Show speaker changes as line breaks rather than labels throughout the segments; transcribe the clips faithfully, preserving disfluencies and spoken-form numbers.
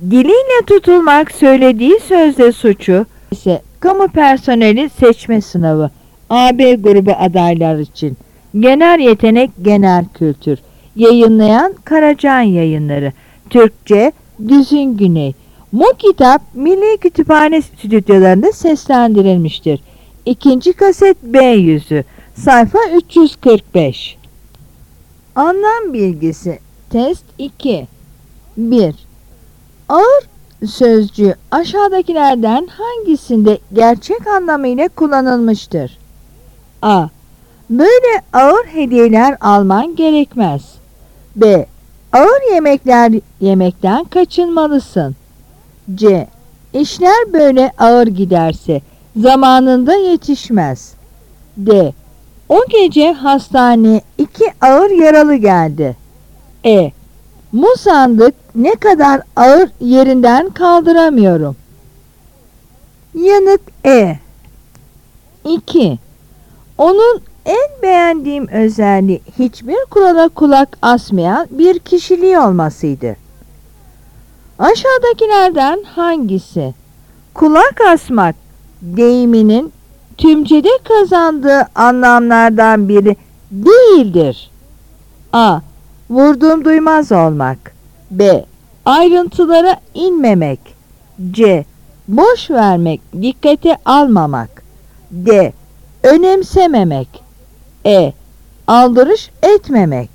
Diliyle tutulmak söylediği sözde suçu ise kamu personeli seçme sınavı. A B grubu adaylar için. Genel yetenek, genel kültür. Yayınlayan Karacan Yayınları. Türkçe Güzin Güney. Bu kitap Milli Kütüphane stüdyolarında seslendirilmiştir. İkinci kaset B yüzü. Sayfa üç yüz kırk beş. Anlam bilgisi. Test iki. bir. Ağır sözcüğü aşağıdakilerden hangisinde gerçek anlamıyla kullanılmıştır? A. Böyle ağır hediyeler alman gerekmez. B. Ağır yemekler yemekten kaçınmalısın. C. İşler böyle ağır giderse zamanında yetişmez. D. O gece hastaneye iki ağır yaralı geldi. E. Bu sandık ne kadar ağır yerinden kaldıramıyorum. Yanıt E. iki. Onun en beğendiğim özelliği hiçbir kurala kulak asmayan bir kişiliği olmasıydı. Aşağıdakilerden hangisi kulak asmak deyiminin tümcede kazandığı anlamlardan biri değildir? A. Vurdum duymaz olmak. B. Ayrıntılara inmemek. C. Boş vermek, dikkate almamak. D. Önemsememek. E. Aldırış etmemek.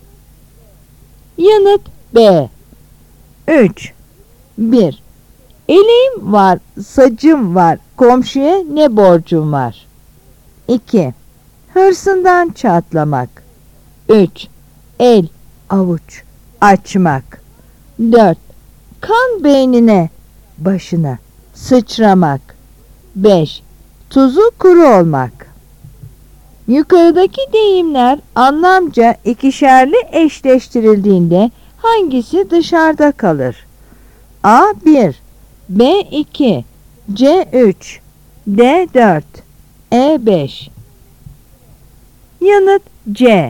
Yanıt B. üç. bir. Eleğim var, sacım var, komşuya ne borcum var? iki. Hırsından çatlamak. üç. El, avuç, açmak. dört. Kan beynine, başına, sıçramak. beş. Tuzu kuru olmak. Yukarıdaki deyimler anlamca ikişerli eşleştirildiğinde hangisi dışarıda kalır? A bir, B iki, C üç, D dört, E beş. Yanıt C.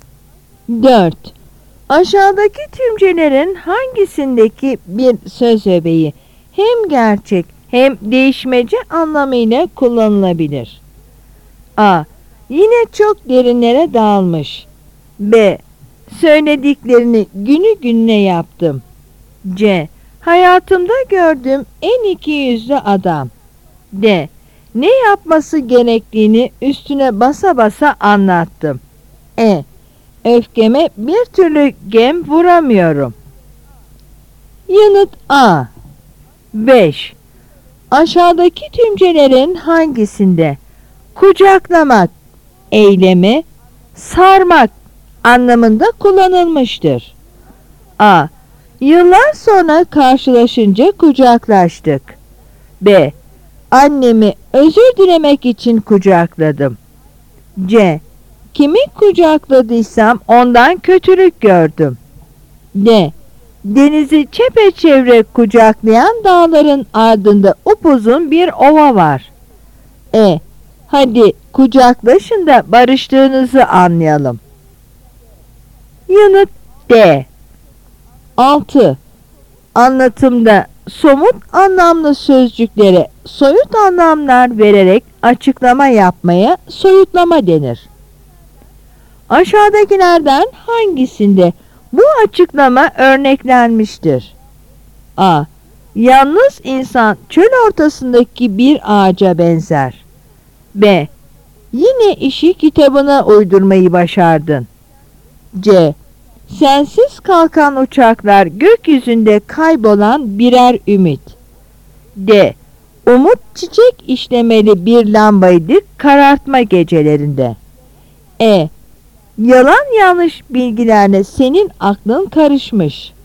dört. Aşağıdaki tümcelerin hangisindeki bir söz öbeği hem gerçek hem değişmece anlamıyla kullanılabilir? A. Yine çok derinlere dalmış. B. Söylediklerini günü gününe yaptım. C. Hayatımda gördüğüm en ikiyüzlü adam. D. Ne yapması gerektiğini üstüne basa basa anlattım. E. Öfkeme bir türlü gem vuramıyorum. Yanıt A. beş. Aşağıdaki tümcelerin hangisinde kucaklamak eylemi sarmak anlamında kullanılmıştır? A. Yıllar sonra karşılaşınca kucaklaştık. B. Annemi özür dilemek için kucakladım. C. Kimi kucakladıysam ondan kötülük gördüm. D. Denizi çepeçevre kucaklayan dağların ardında upuzun bir ova var. E. Hadi kucaklaşın da barıştığınızı anlayalım. Yanıt D. altı. Anlatımda somut anlamlı sözcüklere soyut anlamlar vererek açıklama yapmaya soyutlama denir. Aşağıdakilerden hangisinde bu açıklama örneklenmiştir? A. Yalnız insan çöl ortasındaki bir ağaca benzer. B. Yine işi kitabına uydurmayı başardın. C. Sensiz kalkan uçaklar gökyüzünde kaybolan birer ümit. D. Umut çiçek işlemeli bir lambaydı karartma gecelerinde. E. Yalan yanlış bilgilerle senin aklın karışmış.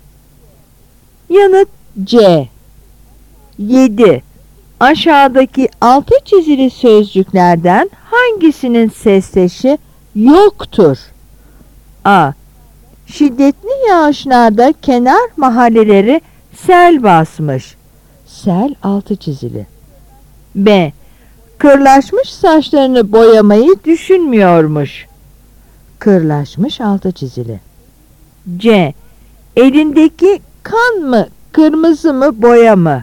Yanıt C. yedi. Aşağıdaki altı çizili sözcüklerden hangisinin sesleşi yoktur? A. Şiddetli yağışlarda kenar mahalleleri sel basmış. Sel altı çizili. B. Kırlaşmış saçlarını boyamayı düşünmüyormuş. Kırlaşmış altı çizili. C. Elindeki kan mı kırmızı mı boya mı?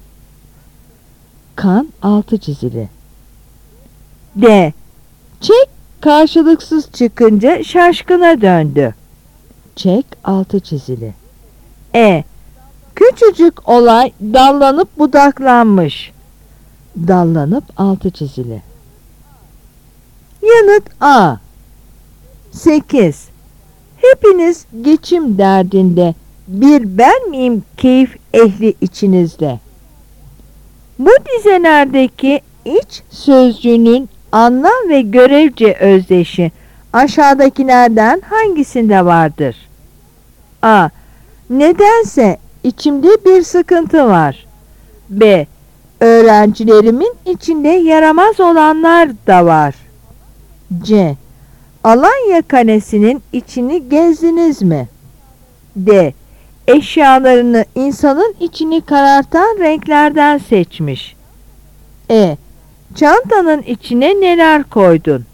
Kan altı çizili. D. Çek karşılıksız çıkınca şaşkına döndü. Çek altı çizili. E. Küçücük olay dallanıp budaklanmış. Dallanıp altı çizili. Yanıt A. sekiz. Hepiniz geçim derdinde, bir ben miyim keyif ehli içinizde? Bu dizelerdeki iç sözcüğünün anlam ve görevce özdeşi aşağıdakilerden hangisinde vardır? A. Nedense içimde bir sıkıntı var. B. Öğrencilerimin içinde yaramaz olanlar da var. C. Alanya Kalesi'nin içini gezdiniz mi? D. Eşyalarını insanın içini karartan renklerden seçmiş. E. Çantanın içine neler koydun?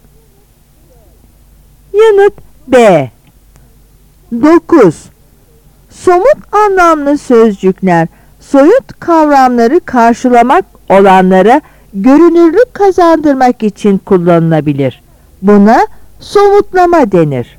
Yanıt B. dokuz. Somut anlamlı sözcükler soyut kavramları karşılamak olanlara görünürlük kazandırmak için kullanılabilir. Buna somutlama denir.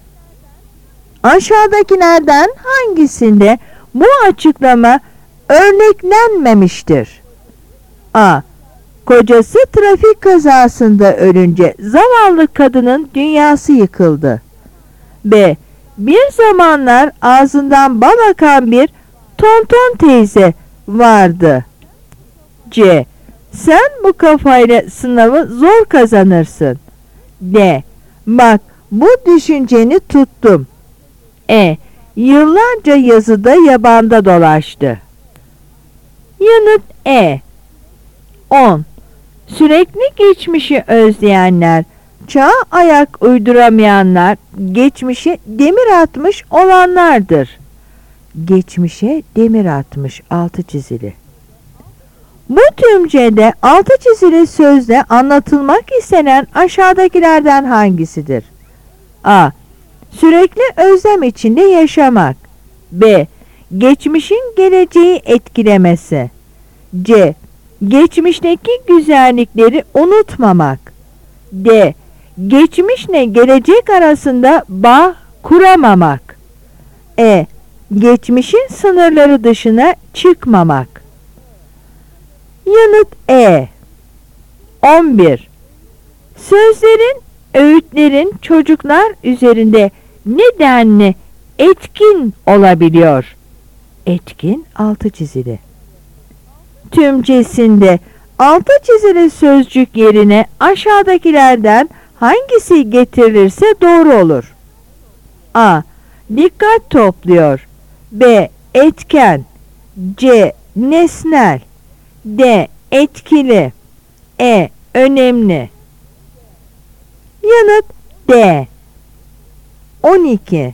Aşağıdakilerden hangisinde bu açıklama örneklenmemiştir? A. Kocası trafik kazasında ölünce zavallı kadının dünyası yıkıldı. B. Bir zamanlar ağzından bal akan bir tonton teyze vardı. C. Sen bu kafayla sınavı zor kazanırsın. D. Bak bu düşünceni tuttum. E. Yıllarca yazıda yabanda dolaştı. Yanıt E. on. Sürekli geçmişi özleyenler, çağa ayak uyduramayanlar, geçmişe demir atmış olanlardır. Geçmişe demir atmış altı çizili. Bu tümcede altı çizili sözle anlatılmak istenen aşağıdakilerden hangisidir? A. Sürekli özlem içinde yaşamak. B. Geçmişin geleceği etkilemesi. C. Geçmişteki güzellikleri unutmamak. D. Geçmişle gelecek arasında bağ kuramamak. E. Geçmişin sınırları dışına çıkmamak. Yanıt E. on bir. Sözlerin, öğütlerin çocuklar üzerinde nedenli etkin olabiliyor? Etkin altı çizili. Tümcesinde altı çizili sözcük yerine aşağıdakilerden hangisi getirilirse doğru olur? A. Dikkat topluyor. B. Etken. C. Nesnel. D. Etkili. E. Önemli. Yanıt D. on iki.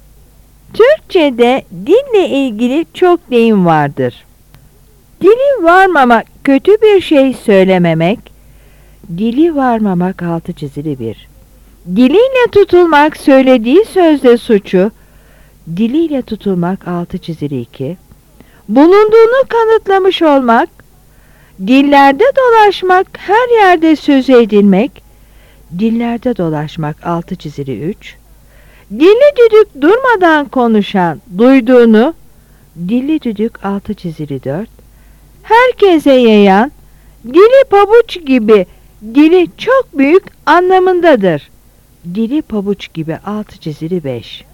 Türkçe'de dille ilgili çok deyim vardır. Dili varmamak kötü bir şey söylememek, dili varmamak altı çizili bir. Diliyle tutulmak söylediği sözde suçu, diliyle tutulmak altı çizili iki. Bulunduğunu kanıtlamış olmak, dillerde dolaşmak, her yerde söz edilmek, dillerde dolaşmak altı çizili üç. Dilli düdük durmadan konuşan, duyduğunu, dilli düdük altı çizili dört. Herkese yayan, dili pabuç gibi, dili çok büyük anlamındadır. Dili pabuç gibi altı çizili beş.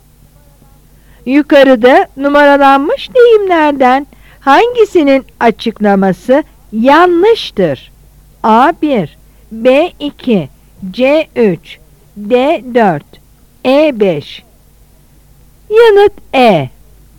Yukarıda numaralanmış deyimlerden hangisinin açıklaması yanlıştır? A bir, B iki, C üç, D dört, E beş. Yanıt E.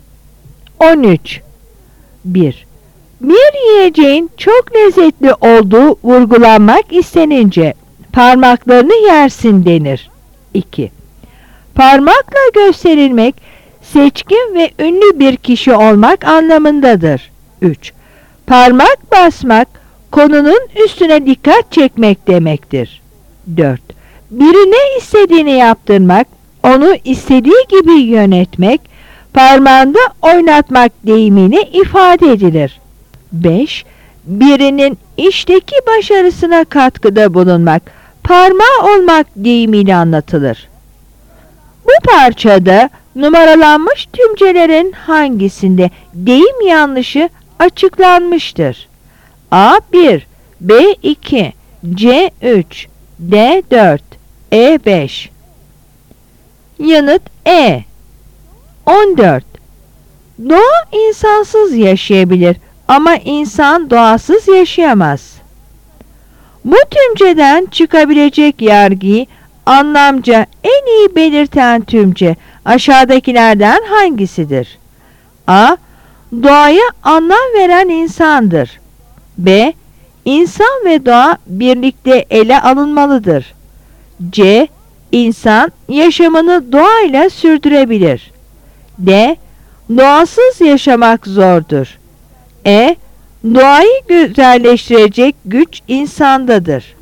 on üç. bir. Bir yiyeceğin çok lezzetli olduğu vurgulanmak istenince parmaklarını yersin denir. iki. Parmakla gösterilmek seçkin ve ünlü bir kişi olmak anlamındadır. üç. Parmak basmak konunun üstüne dikkat çekmek demektir. dört. Birine istediğini yaptırmak, onu istediği gibi yönetmek, parmağında oynatmak deyimiyle ifade edilir. beş. Birinin işteki başarısına katkıda bulunmak, parmağı olmak deyimiyle anlatılır. Bu parçada numaralanmış tümcelerin hangisinde deyim yanlışı açıklanmıştır? A bir, B iki, C üç, D dört, E beş. Yanıt E. on dört. Doğa insansız yaşayabilir ama insan doğasız yaşayamaz. Bu tümceden çıkabilecek yargıyı anlamca en iyi belirten tümce aşağıdakilerden hangisidir? A. Doğaya anlam veren insandır. B. İnsan ve doğa birlikte ele alınmalıdır. C. İnsan yaşamını doğayla sürdürebilir. D. Doğasız yaşamak zordur. E. Doğayı güzelleştirecek güç insandadır.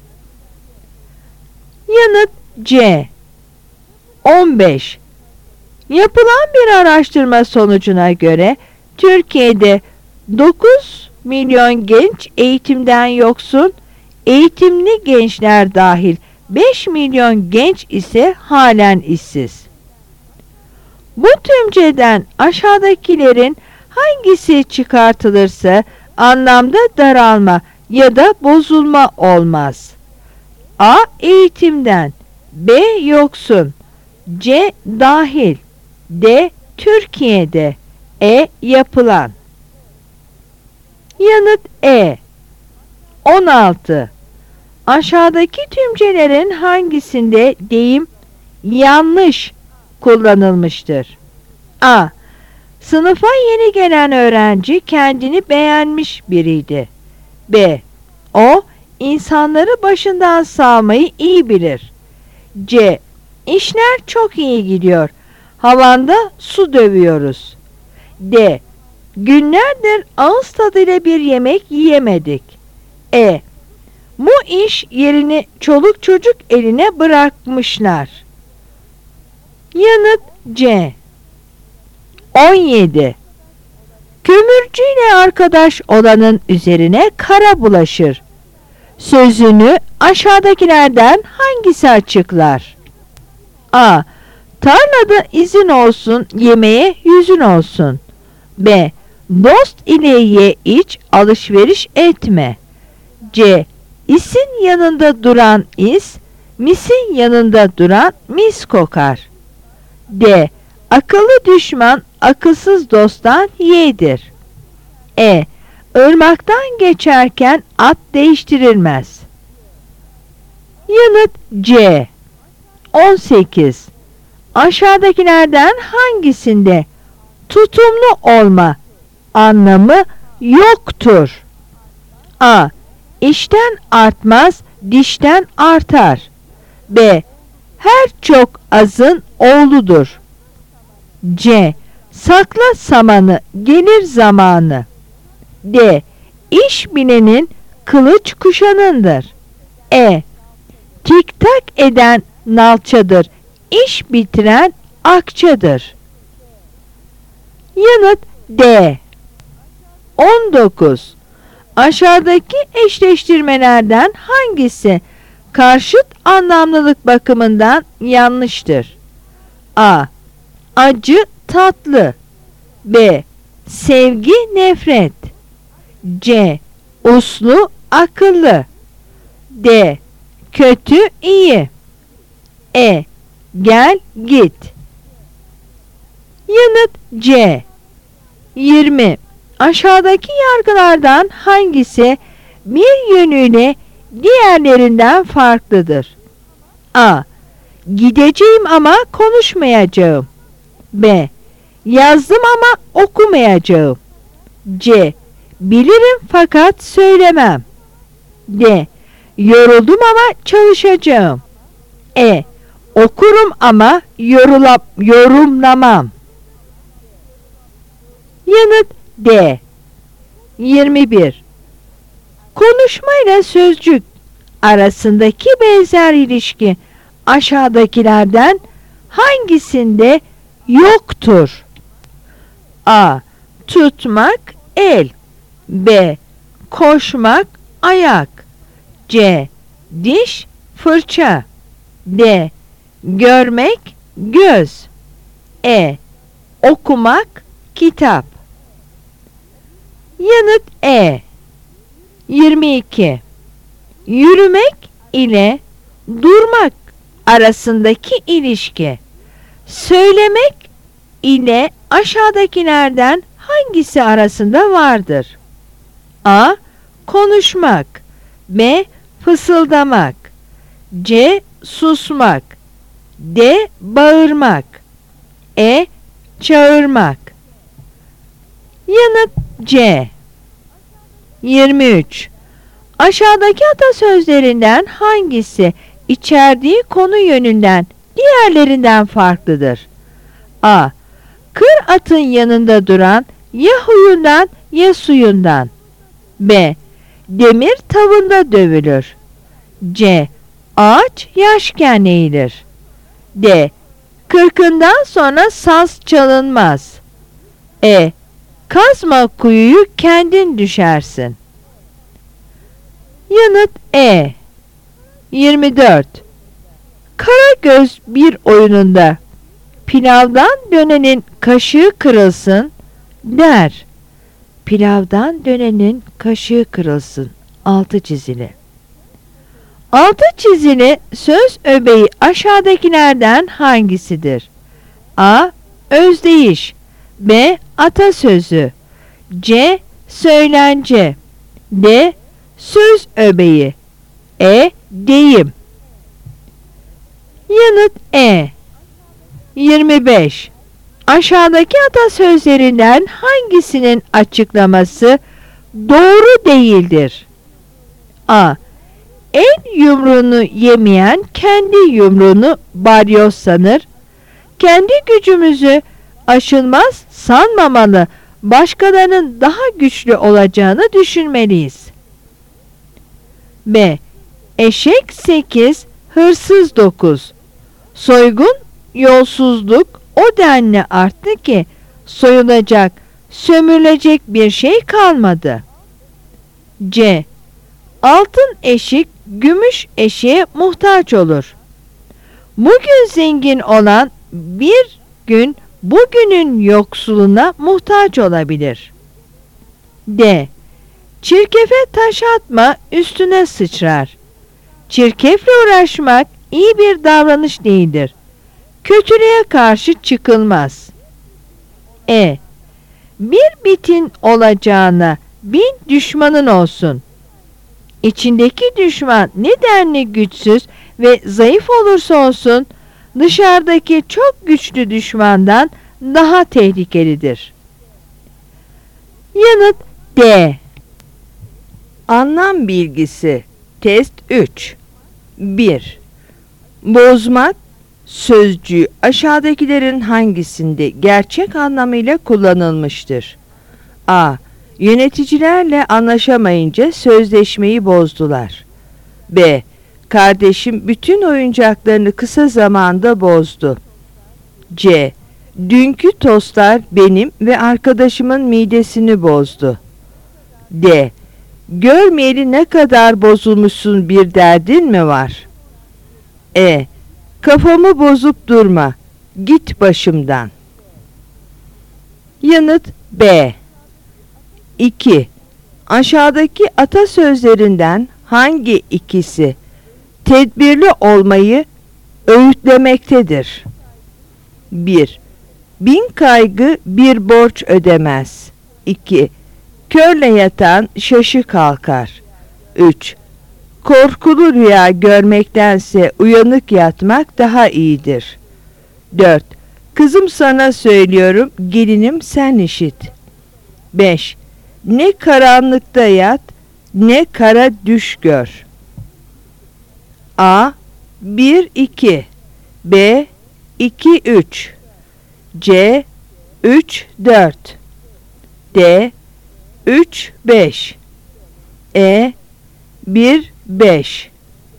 Yanıt C. on beş. Yapılan bir araştırma sonucuna göre Türkiye'de dokuz milyon genç eğitimden yoksun, eğitimli gençler dahil beş milyon genç ise halen işsiz. Bu tümceden aşağıdakilerin hangisi çıkartılırsa anlamda daralma ya da bozulma olmaz? A. Eğitimden, B. Yoksun, C. Dahil, D. Türkiye'de, E. Yapılan. Yanıt E. on altı. Aşağıdaki tümcelerin hangisinde deyim yanlış kullanılmıştır? A. Sınıfa yeni gelen öğrenci kendini beğenmiş biriydi. B. O, insanları başından sağmayı iyi bilir. C. İşler çok iyi gidiyor. Havanda su dövüyoruz. D. Günlerdir ağız tadıyla bir yemek yiyemedik. E. Bu iş yerini çoluk çocuk eline bırakmışlar. Yanıt C. on yedi. Kömürcüyle arkadaş olanın üzerine kara bulaşır. Sözünü aşağıdakilerden hangisi açıklar? A. Tarlada izin olsun, yemeğe yüzün olsun. B. Dost ile ye iç, alışveriş etme. C. İsin yanında duran is, misin yanında duran mis kokar. D. Akıllı düşman akılsız dosttan yeğdir. E. Irmaktan geçerken at değiştirilmez. Yanıt C. on sekiz. Aşağıdakilerden hangisinde tutumlu olma anlamı yoktur? A. İşten artmaz, dişten artar. B. Her çok azın oğludur. C. Sakla samanı, gelir zamanı. D. İş bilenin kılıç kuşanındır. E. Tik tak eden nalçadır, iş bitiren akçadır. Yanıt D. on dokuz. Aşağıdaki eşleştirmelerden hangisi karşıt anlamlılık bakımından yanlıştır? A. Acı tatlı. B. Sevgi nefret. C. Uslu akıllı. D. Kötü iyi. E. Gel git. Yanıt C. yirmi. Aşağıdaki yargılardan hangisi bir yönüyle diğerlerinden farklıdır? A. Gideceğim ama konuşmayacağım. B. Yazdım ama okumayacağım. C. Bilirim fakat söylemem. D. Yoruldum ama çalışacağım. E. Okurum ama yorulap, yorumlamam. Yanıt D. yirmi bir. Konuşmayla sözcük arasındaki benzer ilişki aşağıdakilerden hangisinde yoktur? A. Tutmak el. B. Koşmak ayak. C. Diş fırça. D. Görmek göz. E. Okumak kitap. Yanıt E. yirmi iki. Yürümek ile durmak arasındaki ilişki. Söylemek ile aşağıdakilerden hangisi arasında vardır? A. Konuşmak. B. Fısıldamak. C. Susmak. D. Bağırmak. E. Çağırmak. Yanıt C. yirmi üç. Aşağıdaki atasözlerinden hangisi içerdiği konu yönünden diğerlerinden farklıdır? A. Kır atın yanında duran ya huyundan ya suyundan. B. Demir tavında dövülür. C. Ağaç yaşken eğilir. D. Kırkından sonra saz çalınmaz. E. Kazma kuyuyu kendin düşersin. Yanıt E. yirmi dört. Karagöz bir oyununda pilavdan dönenin kaşığı kırılsın der. Pilavdan dönenin kaşığı kırılsın. Altı çizili. Altı çizili söz öbeği aşağıdakilerden hangisidir? A. Özdeyiş. B. Atasözü. C. Söylence. D. Söz öbeği. E. Deyim. Yanıt E. yirmi beş. Aşağıdaki atasözlerinden hangisinin açıklaması doğru değildir? A. El yumruğunu yemeyen kendi yumruğunu balyoz sanır. Kendi gücümüzü aşılmaz sanmamalı, başkalarının daha güçlü olacağını düşünmeliyiz. B. Eşek sekiz, hırsız dokuz. Soygun, yolsuzluk o denli arttı ki soyulacak, sömürülecek bir şey kalmadı. C. Altın eşik, gümüş eşeğe muhtaç olur. Bugün zengin olan bir gün bugünün yoksuluna muhtaç olabilir. D. Çirkefe taş atma, üstüne sıçrar. Çirkefle uğraşmak iyi bir davranış değildir. Kötülüğe karşı çıkılmaz. E. Bir bitin olacağına bin düşmanın olsun. İçindeki düşman ne denli güçsüz ve zayıf olursa olsun, dışarıdaki çok güçlü düşmandan daha tehlikelidir. Yanıt D. Anlam bilgisi. Test üç. bir. Bozmak sözcüğü aşağıdakilerin hangisinde gerçek anlamıyla kullanılmıştır? A. Yöneticilerle anlaşamayınca sözleşmeyi bozdular. B. Kardeşim bütün oyuncaklarını kısa zamanda bozdu. C. Dünkü tostlar benim ve arkadaşımın midesini bozdu. D. Görmeyeli ne kadar bozulmuşsun, bir derdin mi var? E. Kafamı bozup durma, git başımdan. Yanıt B. iki. Aşağıdaki atasözlerinden hangi ikisi tedbirli olmayı öğütlemektedir? bir. Bin kaygı bir borç ödemez. iki. Körle yatan şaşı kalkar. üç. Korkulu rüya görmektense uyanık yatmak daha iyidir. dört. Kızım sana söylüyorum, gelinim sen işit. beş. Ne karanlıkta yat, ne kara düş gör. A. bir iki. B. iki üç. C. üç dört. D. üç beş. E. bir beş.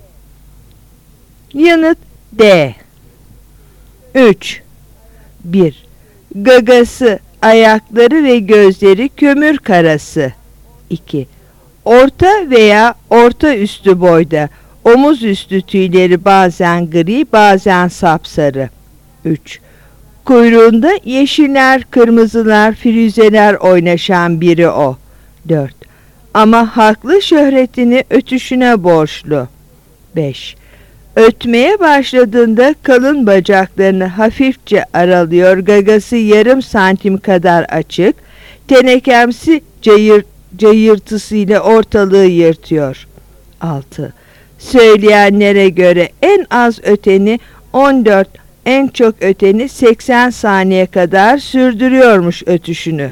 Yanıt D. üç. bir. Gagası ayakları ve gözleri kömür karası. iki. Orta veya orta üstü boyda, omuz üstü tüyleri bazen gri, bazen sapsarı. üç. Kuyruğunda yeşiller, kırmızılar, firuzeler oynaşan biri o. dört. Ama haklı şöhretini ötüşüne borçlu. beş. Ötmeye başladığında kalın bacaklarını hafifçe aralıyor, gagası yarım santim kadar açık, tenekemsi cayır, cayırtısıyla ortalığı yırtıyor. altı. Söyleyenlere göre en az öteni on dört, en çok öteni seksen saniye kadar sürdürüyormuş ötüşünü.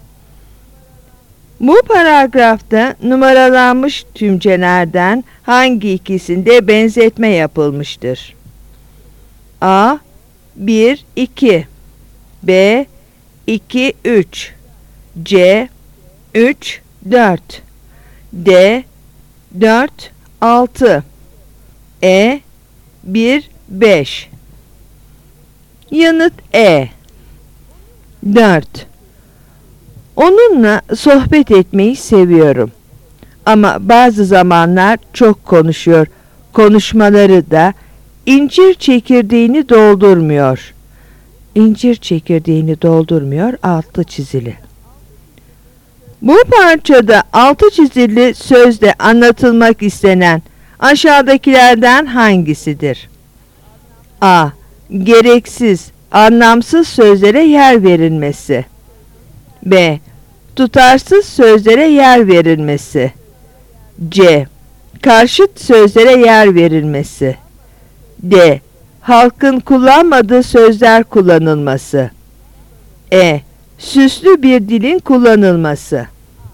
Bu paragrafta numaralanmış tümcelerden hangi ikisinde benzetme yapılmıştır? A. bir iki, B. iki üç, C. üç dört, D. dört altı, E. bir beş. Yanıt E. dört. Onunla sohbet etmeyi seviyorum. Ama bazı zamanlar çok konuşuyor. Konuşmaları da incir çekirdeğini doldurmuyor. İncir çekirdeğini doldurmuyor, altı çizili. Bu parçada altı çizili sözde anlatılmak istenen aşağıdakilerden hangisidir? A. Gereksiz, anlamsız sözlere yer verilmesi. B. Tutarsız sözlere yer verilmesi. C. Karşıt sözlere yer verilmesi. D. Halkın kullanmadığı sözler kullanılması. E. Süslü bir dilin kullanılması.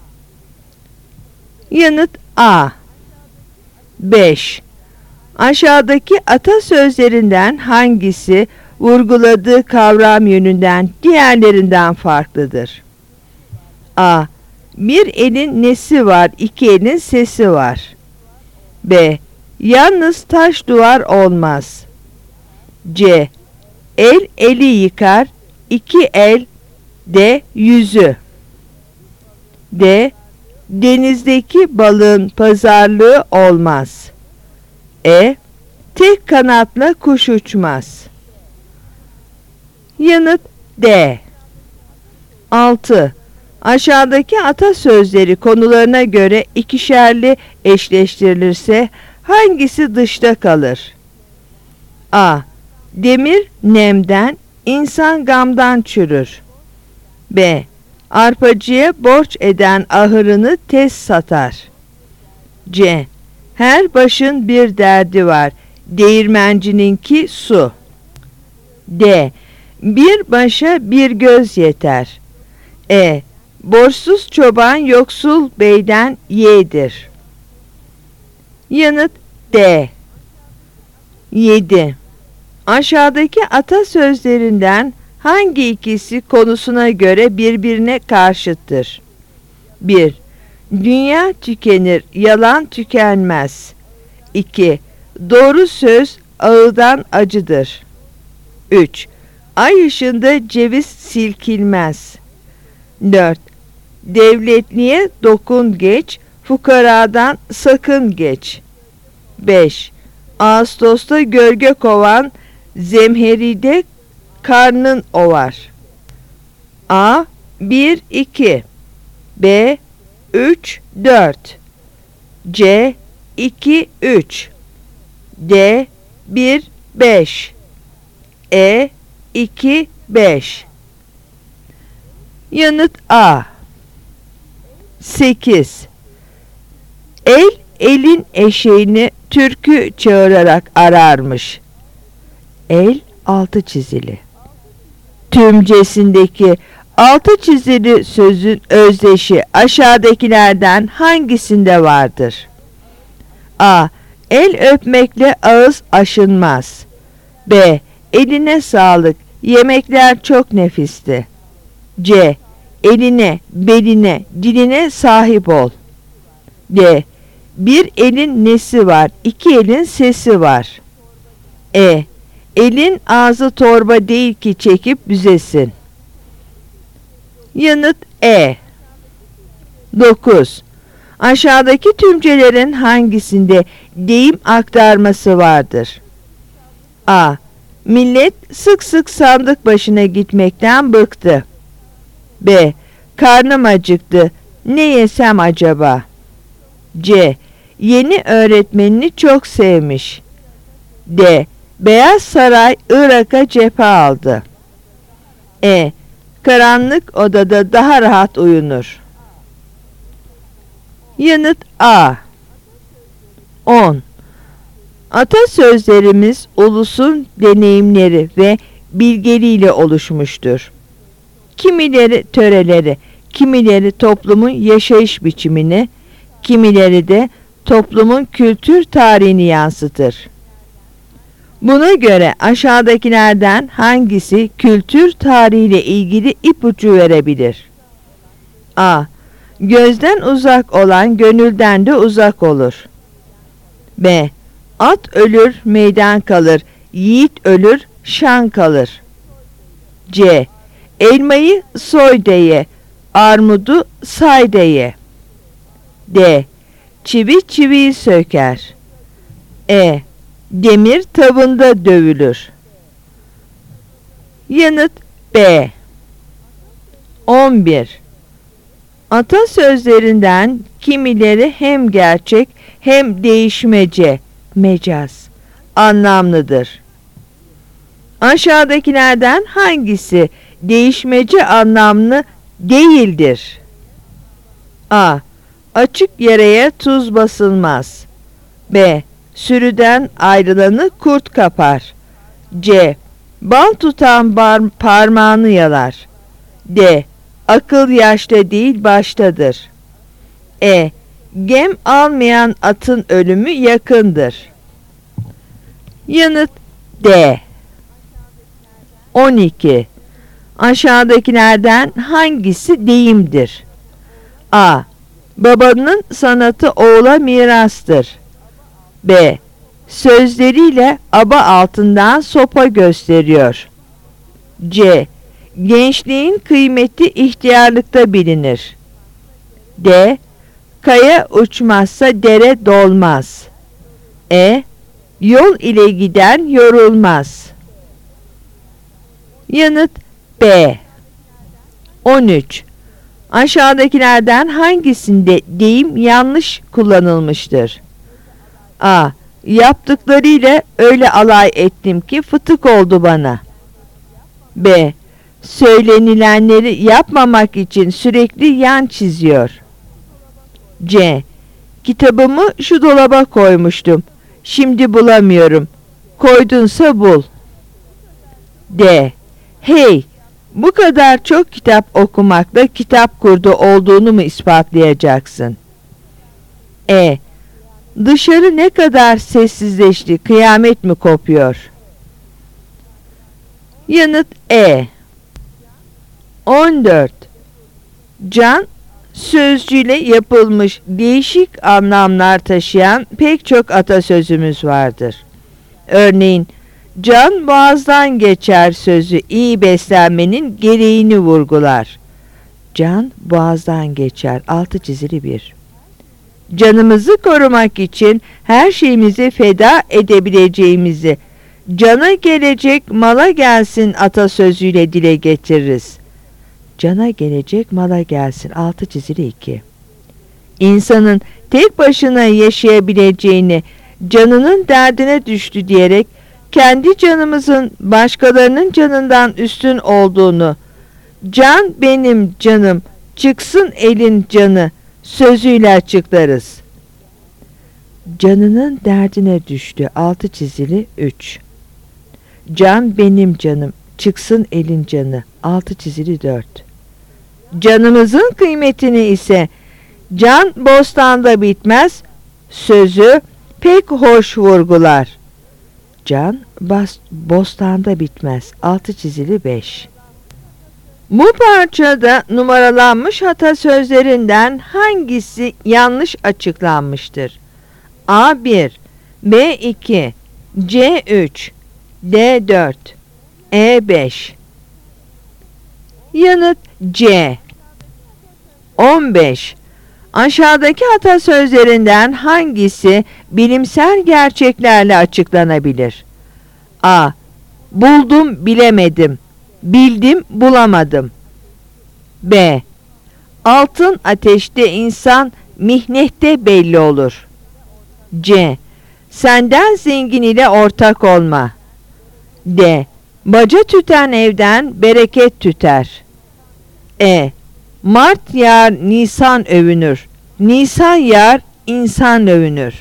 Yanıt A. beş. Aşağıdaki atasözlerinden hangisi vurguladığı kavram yönünden diğerlerinden farklıdır? A. Bir elin nesi var, iki elin sesi var. B. Yalnız taş duvar olmaz. C. El eli yıkar, iki el de yüzü. D. Denizdeki balığın pazarlığı olmaz. E. Tek kanatla kuş uçmaz. Yanıt D. altı. Aşağıdaki atasözleri konularına göre ikişerli eşleştirilirse hangisi dışta kalır? A. Demir nemden, insan gamdan çürür. B. Arpacıya borç eden ahırını tez satar. C. Her başın bir derdi var, değirmencininki su. D. Bir başa bir göz yeter. E. Borçsuz çoban yoksul beyden yeğdir. Yanıt D. yedi. Aşağıdaki atasözlerinden hangi ikisi konusuna göre birbirine karşıttır? bir. Dünya tükenir, yalan tükenmez. iki. Doğru söz ağızdan acıdır. üç. Ay ışığında ceviz silkilmez. dört. Devletliye dokun geç, fukaradan sakın geç. beş. Ağustos'ta gölge kovan, zemheride karnın ovar. A. bir iki, B. üç dört, C. iki üç, D. bir beş, E. iki beş. Yanıt A. sekiz. El elin eşeğini türkü çağırarak ararmış. El altı çizili. Tümcesindeki altı çizili sözün özdeşi aşağıdakilerden hangisinde vardır? A. El öpmekle ağız aşınmaz. B. Eline sağlık, yemekler çok nefisti. C. Eline, beline, diline sahip ol. D. Bir elin nesi var, iki elin sesi var. E. Elin ağzı torba değil ki çekip büzesin. Yanıt E. dokuz. Aşağıdaki tümcelerin hangisinde deyim aktarması vardır? A. Millet sık sık sandık başına gitmekten bıktı. B. Karnım acıktı. Ne yesem acaba? C. Yeni öğretmenini çok sevmiş. D. Beyaz Saray Irak'a cephe aldı. E. Karanlık odada daha rahat uyunur. Yanıt A. on. Atasözlerimiz ulusun deneyimleri ve bilgeliğiyle oluşmuştur. Kimileri töreleri, kimileri toplumun yaşayış biçimini, kimileri de toplumun kültür tarihini yansıtır. Buna göre aşağıdakilerden hangisi kültür tarihiyle ilgili ipucu verebilir? A. Gözden uzak olan gönülden de uzak olur. B. At ölür meydan kalır, yiğit ölür şan kalır. C. Elmayı soy de ye, armudu say de ye. D. Çivi çiviyi söker. E. Demir tavında dövülür. Yanıt B. on bir. Atasözlerinden kimileri hem gerçek hem değişmece, mecaz anlamlıdır. Aşağıdakilerden hangisi değişmece anlamlı değildir? A. Açık yaraya tuz basılmaz. B. Sürüden ayrılanı kurt kapar. C. Bal tutan bar- parmağını yalar. D. Akıl yaşta değil baştadır. E. Gem almayan atın ölümü yakındır. Yanıt D. on iki. Aşağıdakilerden hangisi deyimdir? A. Babanın sanatı oğula mirastır. B. Sözleriyle aba altından sopa gösteriyor. C. Gençliğin kıymeti ihtiyarlıkta bilinir. D. Kaya uçmazsa dere dolmaz. E. Yol ile giden yorulmaz. Yanıt B. on üç. Aşağıdakilerden hangisinde deyim yanlış kullanılmıştır? A. Yaptıklarıyla öyle alay ettim ki fıtık oldu bana. B. Söylenilenleri yapmamak için sürekli yan çiziyor. C. Kitabımı şu dolaba koymuştum. Şimdi bulamıyorum. Koydunsa bul. D. Hey, bu kadar çok kitap okumakla kitap kurdu olduğunu mu ispatlayacaksın? E. Dışarı ne kadar sessizleşti, kıyamet mi kopuyor? Yanıt E. on dört. Can sözcüğüyle yapılmış değişik anlamlar taşıyan pek çok atasözümüz vardır. Örneğin, can boğazdan geçer sözü iyi beslenmenin gereğini vurgular. Can boğazdan geçer, altı çizili bir. Canımızı korumak için her şeyimizi feda edebileceğimizi, cana gelecek mala gelsin atasözüyle dile getiririz. Cana gelecek mala gelsin, altı çizili iki. İnsanın tek başına yaşayabileceğini, canının derdine düştü diyerek kendi canımızın başkalarının canından üstün olduğunu, can benim canım, çıksın elin canı sözüyle açıklarız. Canının derdine düştü, altı çizili üç. Can benim canım, çıksın elin canı, altı çizili dört. Canımızın kıymetini ise can bostanda bitmez sözü pek hoş vurgular. Can bas, bostanda bitmez, altı çizili beş. Bu parçada numaralanmış atasözlerinden hangisi yanlış açıklanmıştır? A bir, B iki, C üç, D dört, E beş. Yanıt C. on beş. Aşağıdaki atasözlerinden hangisi bilimsel gerçeklerle açıklanabilir? A. Buldum bilemedim. Bildim bulamadım. B. Altın ateşte insan mihnette belli olur. C. Senden zengin ile ortak olma. D. Baca tüten evden bereket tüter. E. Mart yar Nisan övünür. Nisan yar insan övünür.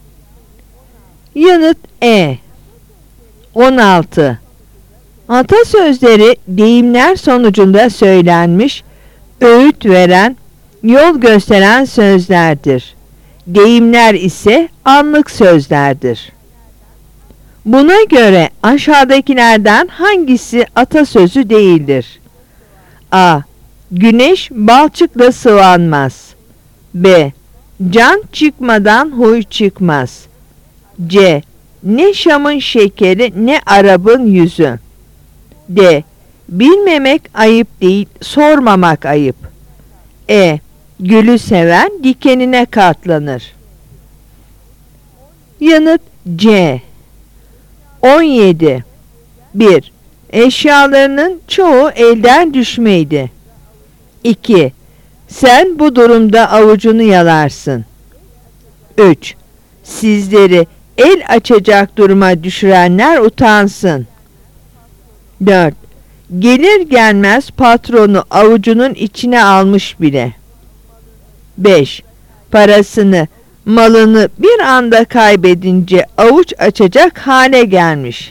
Yanıt E. on altı. Atasözleri deyimler sonucunda söylenmiş, öğüt veren, yol gösteren sözlerdir. Deyimler ise anlık sözlerdir. Buna göre aşağıdakilerden hangisi atasözü değildir? A. Güneş balçıkla sıvanmaz. B. Can çıkmadan huy çıkmaz. C. Ne Şam'ın şekeri ne Arap'ın yüzü. D. Bilmemek ayıp değil, sormamak ayıp. E. Gülü seven dikenine katlanır. Yanıt C. on yedi. bir. Eşyalarının çoğu elden düşmeydi. iki. Sen bu durumda avucunu yalarsın. üç. Sizleri el açacak duruma düşürenler utansın. dört. Gelir gelmez patronu avucunun içine almış bile. beş. Parasını, malını bir anda kaybedince avuç açacak hale gelmiş.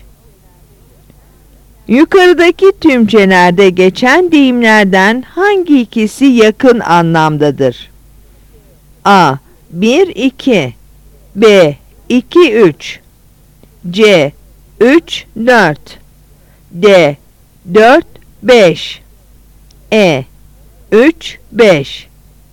Yukarıdaki tümcelerde geçen deyimlerden hangi ikisi yakın anlamdadır? A. bir iki. B. iki üç. C. üç dört. D. dört beş. E. üç beş.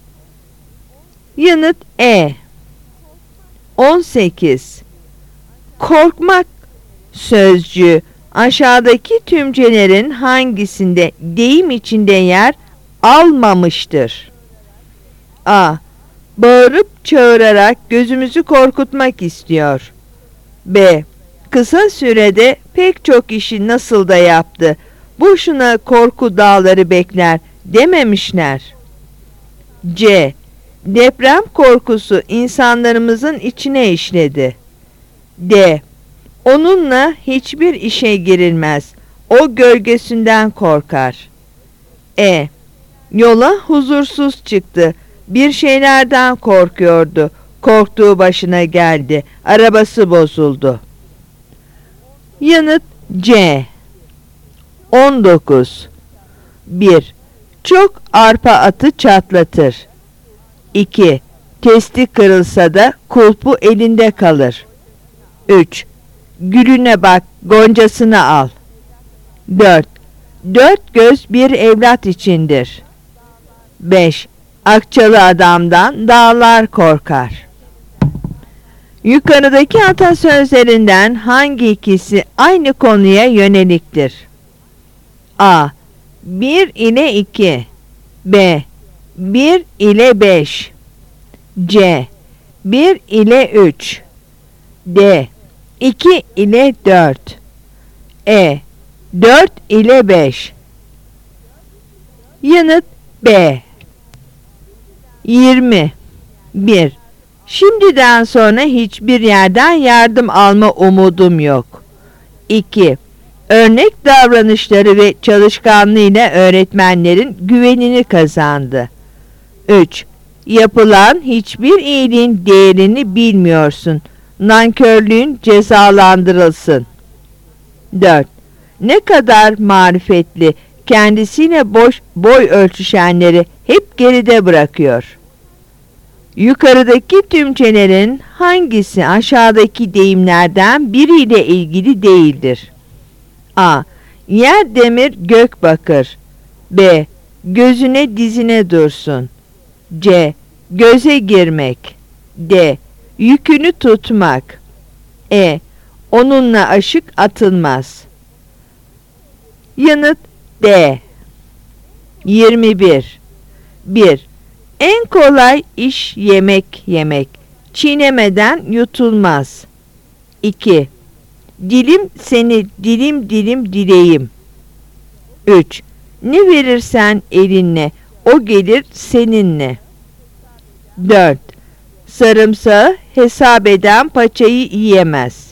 Yanıt E. on sekiz. Korkmak sözcüğü aşağıdaki tümcelerin hangisinde deyim içinde yer almamıştır? A. Bağırıp çağırarak gözümüzü korkutmak istiyor. B. Kısa sürede pek çok işi nasıl da yaptı. Boşuna korku dağları bekler dememişler. C. Deprem korkusu insanlarımızın içine işledi. D. Onunla hiçbir işe girilmez. O gölgesinden korkar. E. Yola huzursuz çıktı. Bir şeylerden korkuyordu. Korktuğu başına geldi. Arabası bozuldu. Yanıt C. on dokuz. bir. Çok arpa atı çatlatır. iki. Testi kırılsa da kulpu elinde kalır. üç. Gülüne bak, goncasını al. dört. Dört göz bir evlat içindir. beş. Akçalı adamdan dağlar korkar. Yukarıdaki atasözlerinden hangi ikisi aynı konuya yöneliktir? A. bir ile iki. B. bir ile beş. C. bir ile üç. D. iki ile dört. E. dört ile beş. Yanıt B. yirmi. bir. Şimdiden sonra hiçbir yerden yardım alma umudum yok. iki. Örnek davranışları ve çalışkanlığıyla öğretmenlerin güvenini kazandı. üç. Yapılan hiçbir iyiliğin değerini bilmiyorsun. Nankörlüğün cezalandırılsın. dört. Ne kadar marifetli, kendisiyle boş boy ölçüşenleri hep geride bırakıyor. Yukarıdaki tümcelerin hangisi aşağıdaki deyimlerden biriyle ilgili değildir? A. Yer demir gök bakır. B. Gözüne dizine dursun. C. Göze girmek. D. Yükünü tutmak. E. Onunla aşık atılmaz. Yanıt D. yirmi bir. bir. En kolay iş yemek yemek. Çiğnemeden yutulmaz. iki. Dilim seni dilim dilim dileyim. üç. Ne verirsen elinle, o gelir seninle. dört. Sarımsağı hesap eden paçayı yiyemez.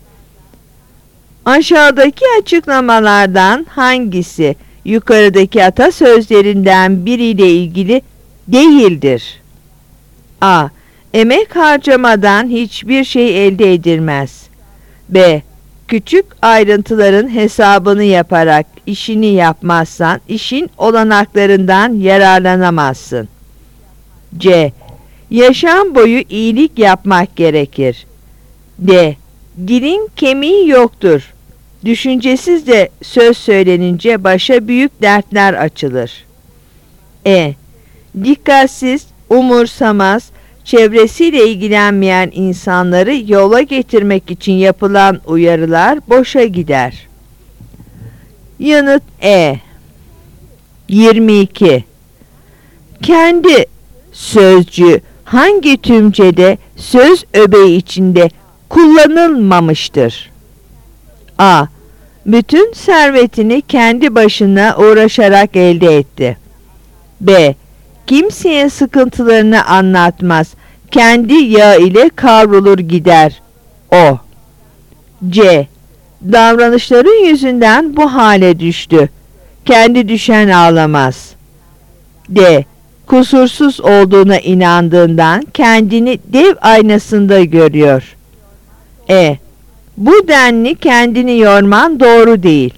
Aşağıdaki açıklamalardan hangisi yukarıdaki atasözlerinden biriyle ilgili değildir? A. Emek harcamadan hiçbir şey elde edilmez. B. Küçük ayrıntıların hesabını yaparak işini yapmazsan işin olanaklarından yararlanamazsın. C. Yaşam boyu iyilik yapmak gerekir. D. Dilin kemiği yoktur. Düşüncesizce söz söylenince başa büyük dertler açılır. E. Dikkatsiz, umursamaz, çevresiyle ilgilenmeyen insanları yola getirmek için yapılan uyarılar boşa gider. Yanıt E. yirmi iki. Kendi sözcüğü hangi tümcede söz öbeği içinde kullanılmamıştır? A. Bütün servetini kendi başına uğraşarak elde etti. B. Kimseye sıkıntılarını anlatmaz. Kendi yağı ile kavrulur gider. O. C. Davranışların yüzünden bu hale düştü. Kendi düşen ağlamaz. D. Kusursuz olduğuna inandığından kendini dev aynasında görüyor. E. Bu denli kendini yorman doğru değil.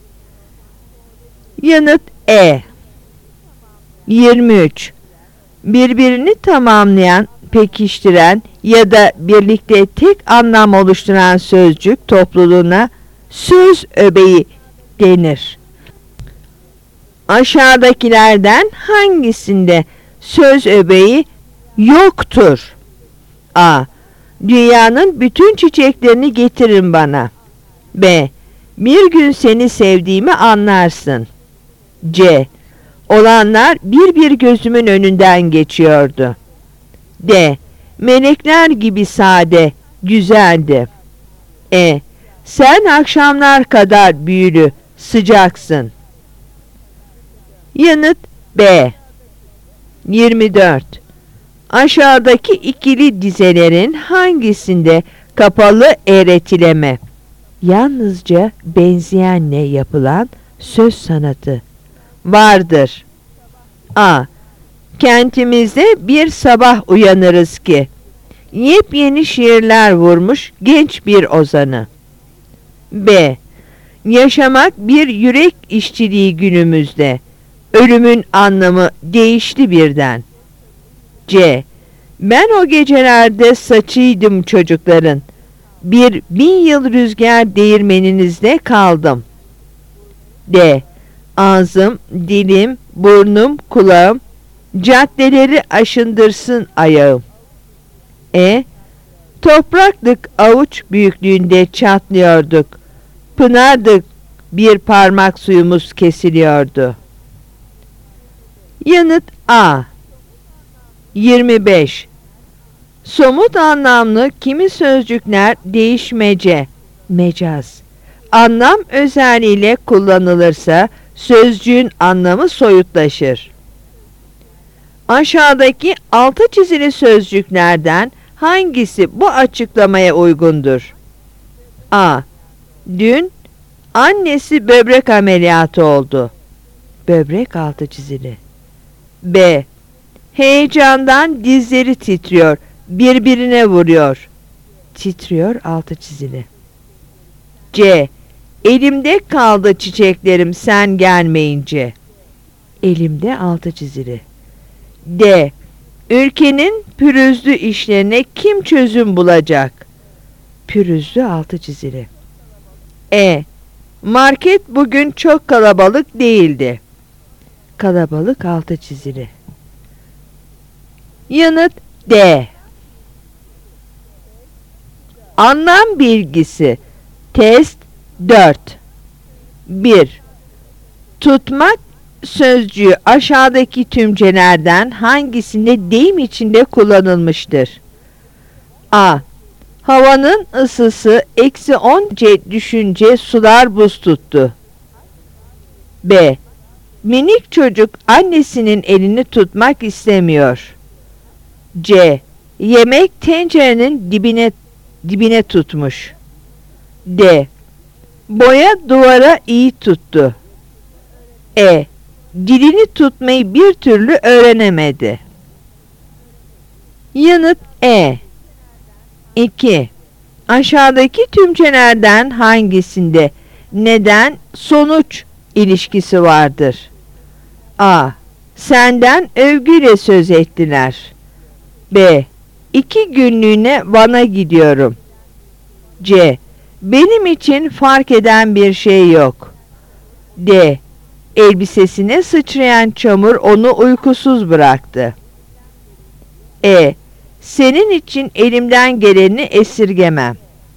Yanıt E. yirmi üç. Birbirini tamamlayan, pekiştiren ya da birlikte tek anlam oluşturan sözcük topluluğuna söz öbeği denir. Aşağıdakilerden hangisinde söz öbeği yoktur? A. Dünyanın bütün çiçeklerini getirin bana. B. Bir gün seni sevdiğimi anlarsın. C. Olanlar bir bir gözümün önünden geçiyordu. D. Melekler gibi sade, güzeldi. E. Sen akşamlar kadar büyülü, sıcaksın. Yanıt B. yirmi dört. Aşağıdaki ikili dizelerin hangisinde kapalı eğretileme, yalnızca benzeyenle yapılan söz sanatı vardır? A. Kentimizde bir sabah uyanırız ki yepyeni şiirler vurmuş genç bir ozanı. B. Yaşamak bir yürek işçiliği günümüzde. Ölümün anlamı değişti birden. C. Ben o gecelerde saçıydım çocukların. Bir bin yıl rüzgar değirmeninizde kaldım. D. Ağzım, dilim, burnum, kulağım, caddeleri aşındırsın ayağım. E. Topraklık avuç büyüklüğünde çatlıyorduk. Pınardık, bir parmak suyumuz kesiliyordu. Yanıt A. yirmi beş. Somut anlamlı kimi sözcükler değişmece, mecaz, anlam özelliğiyle kullanılırsa sözcüğün anlamı soyutlaşır. Aşağıdaki altı çizili sözcüklerden hangisi bu açıklamaya uygundur? A. Dün annesi böbrek ameliyatı oldu. Böbrek altı çizili. B. Heyecandan dizleri titriyor, birbirine vuruyor. Titriyor altı çizili. C. Elimde kaldı çiçeklerim sen gelmeyince. Elimde altı çizili. D. Ülkenin pürüzlü işlerine kim çözüm bulacak? Pürüzlü altı çizili. E. Market bugün çok kalabalık değildi. Kalabalık altı çizili. Yanıt D. Anlam bilgisi. Test dört. bir. Tutmak sözcüğü aşağıdaki tümcelerden hangisinde deyim içinde kullanılmıştır? A. Havanın ısısı eksi on derece düşünce sular buz tuttu. B. Minik çocuk annesinin elini tutmak istemiyor. C. Yemek tencerenin dibine dibine tutmuş. D. Boya duvara iyi tuttu. E. Dilini tutmayı bir türlü öğrenemedi. Yanıt E. iki. Aşağıdaki tümcelerden hangisinde neden sonuç ilişkisi vardır? A. Senden övgüyle söz ettiler. B. İki günlüğüne Van'a gidiyorum. C. Benim için fark eden bir şey yok. D. Elbisesine sıçrayan çamur onu uykusuz bıraktı. E. Senin için elimden geleni esirgemem.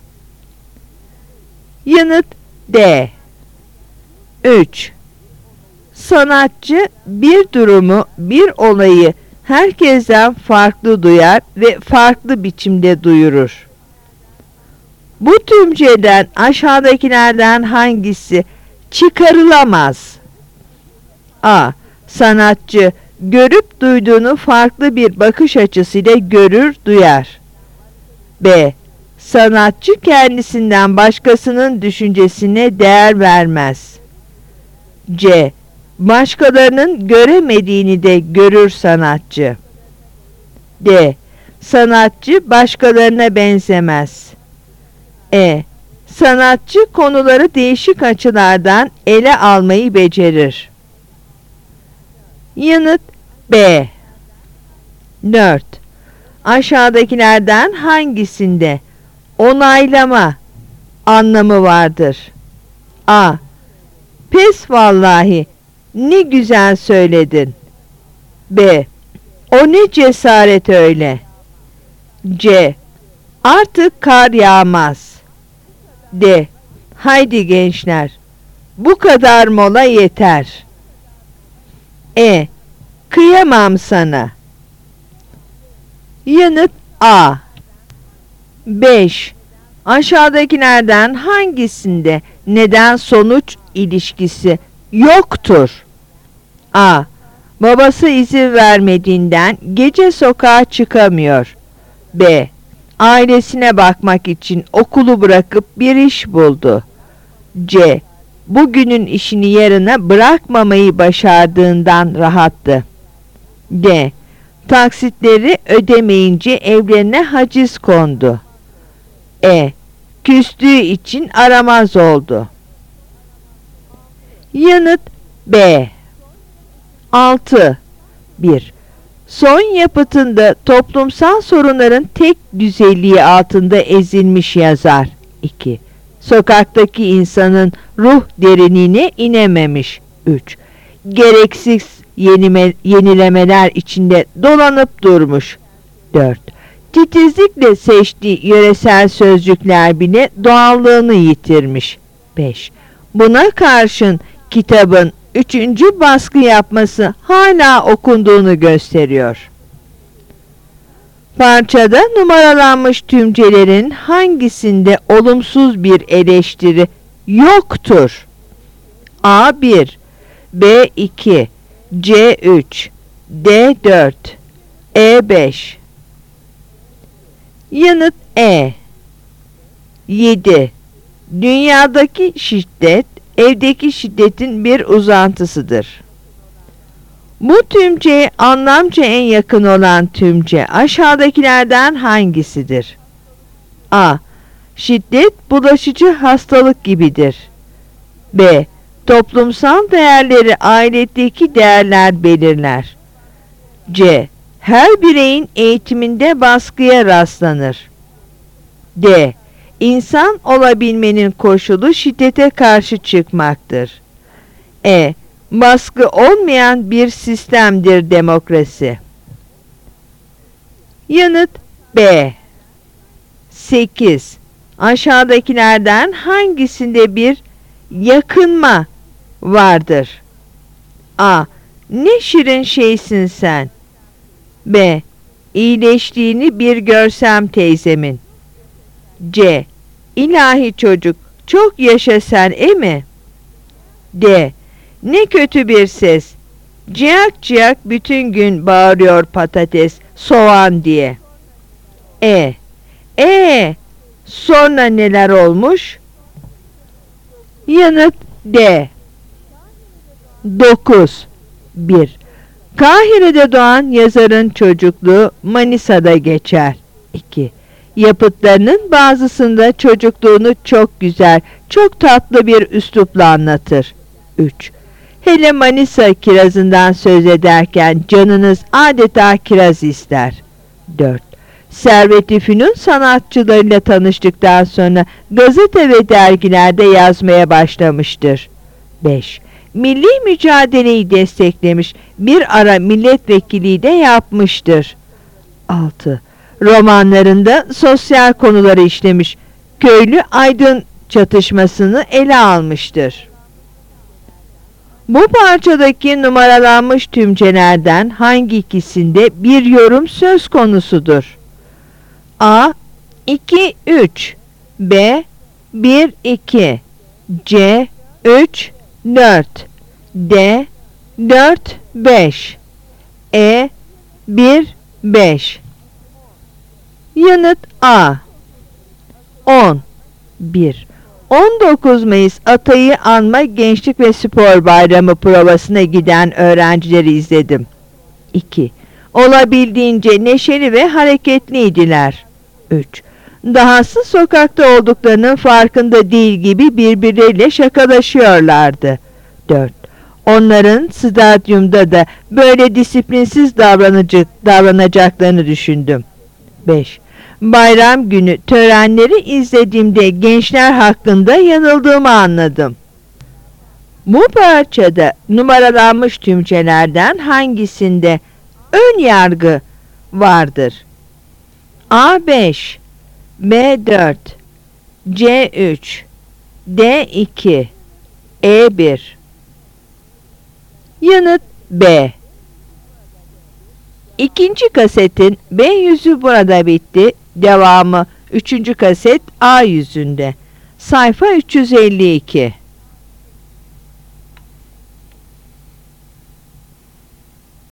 Yanıt D. üç. Sanatçı bir durumu, bir olayı herkesten farklı duyar ve farklı biçimde duyurur. Bu tümceden aşağıdakilerden hangisi çıkarılamaz? A. Sanatçı görüp duyduğunu farklı bir bakış açısıyla görür, duyar. B. Sanatçı kendisinden başkasının düşüncesine değer vermez. C. Başkalarının göremediğini de görür sanatçı. D. Sanatçı başkalarına benzemez. E. Sanatçı konuları değişik açılardan ele almayı becerir. Yanıt B. dört. Aşağıdakilerden hangisinde onaylama anlamı vardır? A. Pes vallahi, ne güzel söyledin. B. O ne cesaret öyle. C. Artık kar yağmaz. D. Haydi gençler, bu kadar mola yeter. E. Kıyamam sana. Yanıt A. beş. Aşağıdakilerden hangisinde neden sonuç ilişkisi yoktur? A. Babası izin vermediğinden gece sokağa çıkamıyor. B. Ailesine bakmak için okulu bırakıp bir iş buldu. C. Bugünün işini yarına bırakmamayı başardığından rahattı. D. Taksitleri ödemeyince evlerine haciz kondu. E. Küstüğü için aramaz oldu. Yanıt B. altı. bir. Son yapıtında toplumsal sorunların tek düzeliği altında ezilmiş yazar. iki. Sokaktaki insanın ruh derinliğine inememiş. üç. Gereksiz yenime, yenilemeler içinde dolanıp durmuş. dört. Titizlikle seçtiği yöresel sözcükler bile doğallığını yitirmiş. beş. Buna karşın kitabın üçüncü baskı yapması hala okunduğunu gösteriyor. Parçada numaralanmış tümcelerin hangisinde olumsuz bir eleştiri yoktur? A bir, B iki, C üç, D dört, E beş. Yanıt E. yedi. Dünyadaki şiddet, evdeki şiddetin bir uzantısıdır. Bu tümceye anlamca en yakın olan tümce aşağıdakilerden hangisidir? A. Şiddet bulaşıcı hastalık gibidir. B. Toplumsal değerleri ailedeki değerler belirler. C. Her bireyin eğitiminde baskıya rastlanır. D. İnsan olabilmenin koşulu şiddete karşı çıkmaktır. E. Baskı olmayan bir sistemdir demokrasi. Yanıt B. sekiz. Aşağıdakilerden hangisinde bir yakınma vardır? A. Ne şirin şeysin sen. B. İyileştiğini bir görsem teyzemin. C. İlahi çocuk, çok yaşa sen, e mi? D. Ne kötü bir ses. Ciyak ciyak bütün gün bağırıyor patates, soğan diye. E. E. Sonra neler olmuş? Yanıt D. dokuz. bir. Kahire'de doğan yazarın çocukluğu Manisa'da geçer. iki. Yapıtlarının bazısında çocukluğunu çok güzel, çok tatlı bir üslupla anlatır. üç. Hele Manisa kirazından söz ederken canınız adeta kiraz ister. dört. Servet-i Fünun sanatçılarıyla tanıştıktan sonra gazete ve dergilerde yazmaya başlamıştır. beş. Milli mücadeleyi desteklemiş, bir ara milletvekili de yapmıştır. altı. Romanlarında sosyal konuları işlemiş, köylü aydın çatışmasını ele almıştır. Bu parçadaki numaralanmış tümcelerden hangi ikisinde bir yorum söz konusudur? A. iki üç, B. bir iki, C. üç dört, D. dört beş, E. bir beş. Yanıt A. on. bir. on dokuz Mayıs Atay'ı Anma Gençlik ve Spor Bayramı provasına giden öğrencileri izledim. iki. Olabildiğince neşeli ve hareketliydiler. üç. Dahası sokakta olduklarının farkında değil gibi birbirleriyle şakalaşıyorlardı. dört. Onların stadyumda da böyle disiplinsiz davranacak, davranacaklarını düşündüm. beş. Bayram günü törenleri izlediğimde gençler hakkında yanıldığımı anladım. Bu parçada numaralanmış tümcelerden hangisinde ön yargı vardır? A beş, B dört, C üç, D iki, E bir. Yanıt B. İkinci kasetin B yüzü burada bitti. Devamı üçüncü kaset A yüzünde. Sayfa üç yüz elli iki.